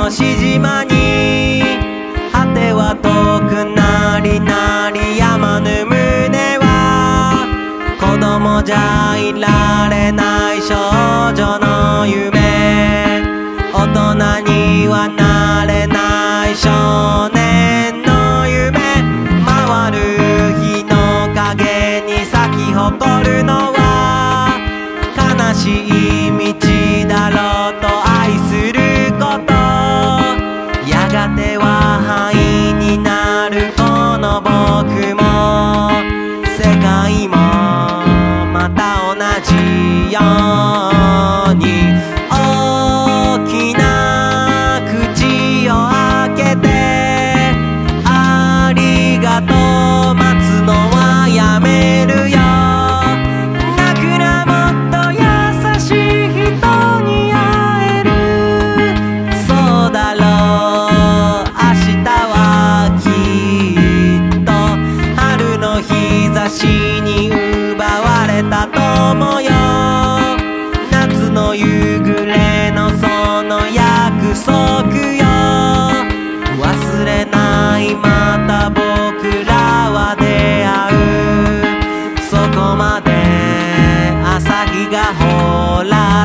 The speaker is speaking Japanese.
し島に果ては遠くなりなりやまぬ胸は子供じゃいられない少女の夢大人にはなれない少年の夢回る日の影に咲き誇るのは悲しい道だろうと愛することやがては灰になるこの僕も世界もまた同じように大きな口を開けてありがとう待つのはやめるよ泣くなもっと優しい人に会えるそうだろう明日はきっと春の日差しに奪われた友よ夏の夕暮れのその約束よ忘れないまた僕らは出会うそこまで朝日がほら